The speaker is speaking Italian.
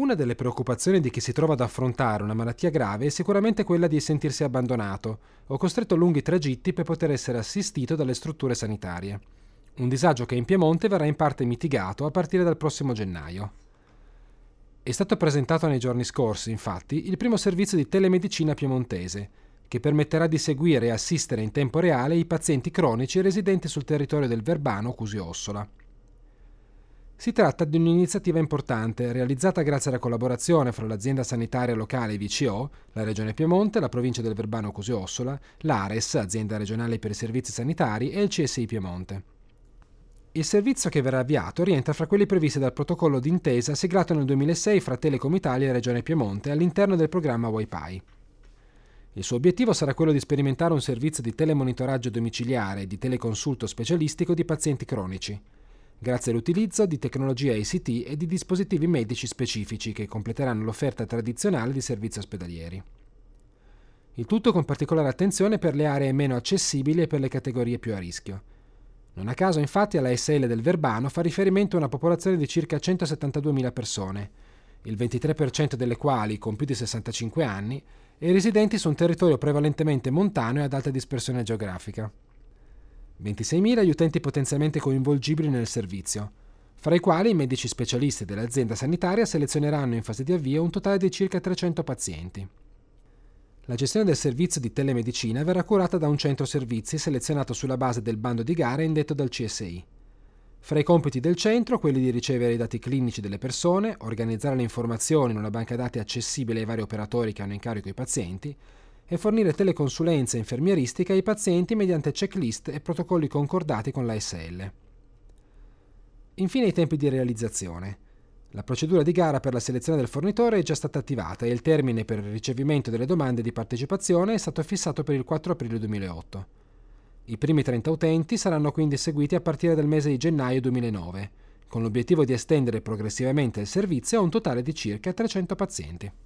Una delle preoccupazioni di chi si trova ad affrontare una malattia grave è sicuramente quella di sentirsi abbandonato o costretto a lunghi tragitti per poter essere assistito dalle strutture sanitarie. Un disagio che in Piemonte verrà in parte mitigato a partire dal prossimo gennaio. È stato presentato nei giorni scorsi, infatti, il primo servizio di telemedicina piemontese, che permetterà di seguire e assistere in tempo reale i pazienti cronici residenti sul territorio del Verbano Cusio-Ossola. Si tratta di un'iniziativa importante, realizzata grazie alla collaborazione fra l'azienda sanitaria locale VCO, la Regione Piemonte, la provincia del Verbano Cusio-Ossola, l'ARES, azienda regionale per i servizi sanitari, e il CSI Piemonte. Il servizio che verrà avviato rientra fra quelli previsti dal protocollo d'intesa siglato nel 2006 fra Telecom Italia e Regione Piemonte all'interno del programma Wi-Fi. Il suo obiettivo sarà quello di sperimentare un servizio di telemonitoraggio domiciliare e di teleconsulto specialistico di pazienti cronici, grazie all'utilizzo di tecnologia ICT e di dispositivi medici specifici che completeranno l'offerta tradizionale di servizi ospedalieri. Il tutto con particolare attenzione per le aree meno accessibili e per le categorie più a rischio. Non a caso, infatti, l'ASL del Verbano fa riferimento a una popolazione di circa 172.000 persone, il 23% delle quali con più di 65 anni e residenti su un territorio prevalentemente montano e ad alta dispersione geografica. 26.000 gli utenti potenzialmente coinvolgibili nel servizio, fra i quali i medici specialisti dell'azienda sanitaria selezioneranno in fase di avvio un totale di circa 300 pazienti. La gestione del servizio di telemedicina verrà curata da un centro servizi selezionato sulla base del bando di gara indetto dal CSI. Fra i compiti del centro, quelli di ricevere i dati clinici delle persone, organizzare le informazioni in una banca dati accessibile ai vari operatori che hanno in carico i pazienti e fornire teleconsulenza infermieristica ai pazienti mediante checklist e protocolli concordati con l'ASL. Infine i tempi di realizzazione. La procedura di gara per la selezione del fornitore è già stata attivata e il termine per il ricevimento delle domande di partecipazione è stato fissato per il 4 aprile 2008. I primi 30 utenti saranno quindi seguiti a partire dal mese di gennaio 2009, con l'obiettivo di estendere progressivamente il servizio a un totale di circa 300 pazienti.